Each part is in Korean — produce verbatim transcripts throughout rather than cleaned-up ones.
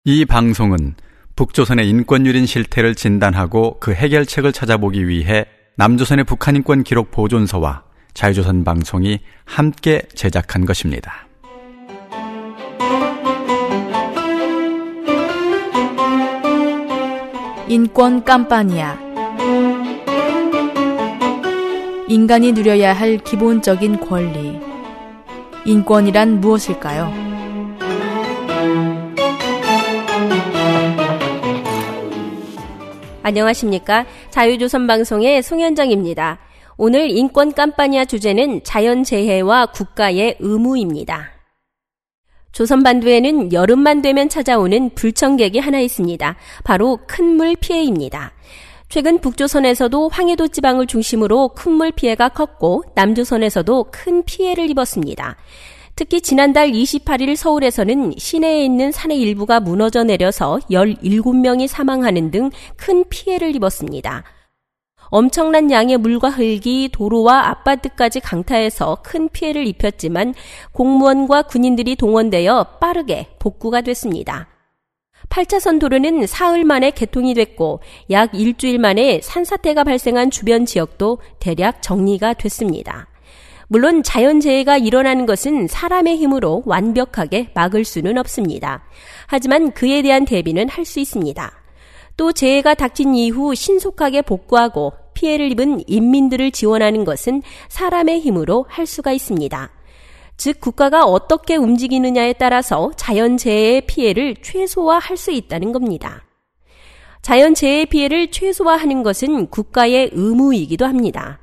이 방송은 북조선의 인권유린 실태를 진단하고 그 해결책을 찾아보기 위해 남조선의 북한인권 기록 보존소와 자유조선 방송이 함께 제작한 것입니다. 인권 깜빠니아. 인간이 누려야 할 기본적인 권리. 인권이란 무엇일까요? 안녕하십니까? 자유조선 방송의 송현정입니다. 오늘 인권 깜빠니아 주제는 자연재해와 국가의 의무입니다. 조선반도에는 여름만 되면 찾아오는 불청객이 하나 있습니다. 바로 큰 물 피해입니다. 최근 북조선에서도 황해도 지방을 중심으로 큰 물 피해가 컸고 남조선에서도 큰 피해를 입었습니다. 특히 지난달 이십팔일 서울에서는 시내에 있는 산의 일부가 무너져 내려서 열일곱 명이 사망하는 등 큰 피해를 입었습니다. 엄청난 양의 물과 흙이 도로와 아파트까지 강타해서 큰 피해를 입혔지만 공무원과 군인들이 동원되어 빠르게 복구가 됐습니다. 팔 차선 도로는 사흘 만에 개통이 됐고 약 일주일 만에 산사태가 발생한 주변 지역도 대략 정리가 됐습니다. 물론 자연재해가 일어나는 것은 사람의 힘으로 완벽하게 막을 수는 없습니다. 하지만 그에 대한 대비는 할 수 있습니다. 또 재해가 닥친 이후 신속하게 복구하고 피해를 입은 인민들을 지원하는 것은 사람의 힘으로 할 수가 있습니다. 즉 국가가 어떻게 움직이느냐에 따라서 자연재해의 피해를 최소화할 수 있다는 겁니다. 자연재해의 피해를 최소화하는 것은 국가의 의무이기도 합니다.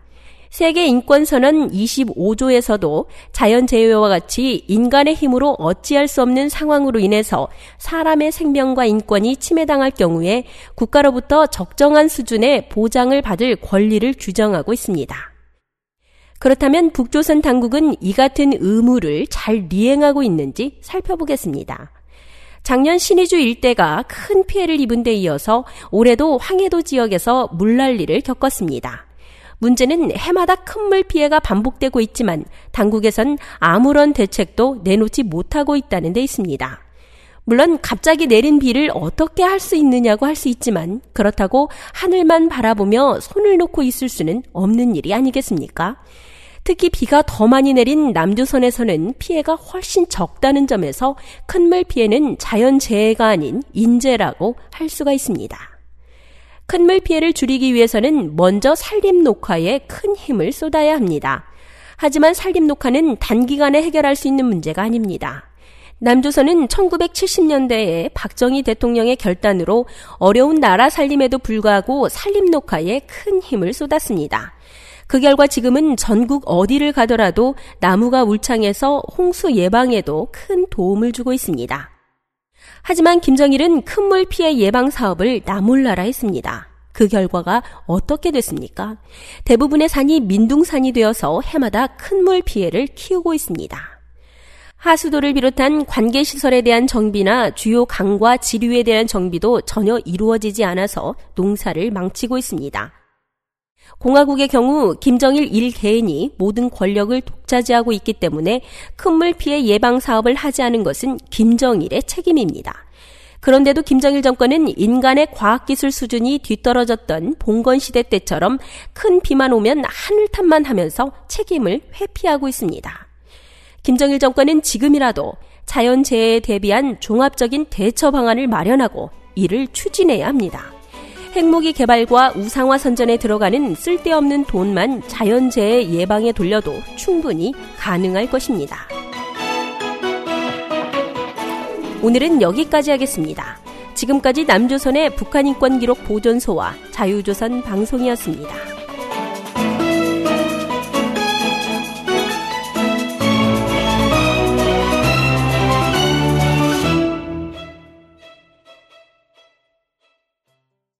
세계인권선언 이십오조에서도 자연재해와 같이 인간의 힘으로 어찌할 수 없는 상황으로 인해서 사람의 생명과 인권이 침해당할 경우에 국가로부터 적정한 수준의 보장을 받을 권리를 규정하고 있습니다. 그렇다면 북조선 당국은 이 같은 의무를 잘 이행하고 있는지 살펴보겠습니다. 작년 신의주 일대가 큰 피해를 입은 데 이어서 올해도 황해도 지역에서 물난리를 겪었습니다. 문제는 해마다 큰 물 피해가 반복되고 있지만 당국에선 아무런 대책도 내놓지 못하고 있다는 데 있습니다. 물론 갑자기 내린 비를 어떻게 할 수 있느냐고 할 수 있지만 그렇다고 하늘만 바라보며 손을 놓고 있을 수는 없는 일이 아니겠습니까? 특히 비가 더 많이 내린 남조선에서는 피해가 훨씬 적다는 점에서 큰 물 피해는 자연재해가 아닌 인재라고 할 수가 있습니다. 큰 물 피해를 줄이기 위해서는 먼저 산림 녹화에 큰 힘을 쏟아야 합니다. 하지만 산림 녹화는 단기간에 해결할 수 있는 문제가 아닙니다. 남조선은 천구백칠십년대에 박정희 대통령의 결단으로 어려운 나라 살림에도 불구하고 산림 녹화에 큰 힘을 쏟았습니다. 그 결과 지금은 전국 어디를 가더라도 나무가 울창해서 홍수 예방에도 큰 도움을 주고 있습니다. 하지만 김정일은 큰 물 피해 예방 사업을 나몰라라 했습니다. 그 결과가 어떻게 됐습니까? 대부분의 산이 민둥산이 되어서 해마다 큰 물 피해를 키우고 있습니다. 하수도를 비롯한 관계시설에 대한 정비나 주요 강과 지류에 대한 정비도 전혀 이루어지지 않아서 농사를 망치고 있습니다. 공화국의 경우 김정일 일개인이 모든 권력을 독차지하고 있기 때문에 큰 물 피해 예방 사업을 하지 않은 것은 김정일의 책임입니다. 그런데도 김정일 정권은 인간의 과학기술 수준이 뒤떨어졌던 봉건시대 때처럼 큰 비만 오면 하늘탓만 하면서 책임을 회피하고 있습니다. 김정일 정권은 지금이라도 자연재해에 대비한 종합적인 대처 방안을 마련하고 이를 추진해야 합니다. 핵무기 개발과 우상화 선전에 들어가는 쓸데없는 돈만 자연재해 예방에 돌려도 충분히 가능할 것입니다. 오늘은 여기까지 하겠습니다. 지금까지 남조선의 북한인권기록 보존소와 자유조선 방송이었습니다.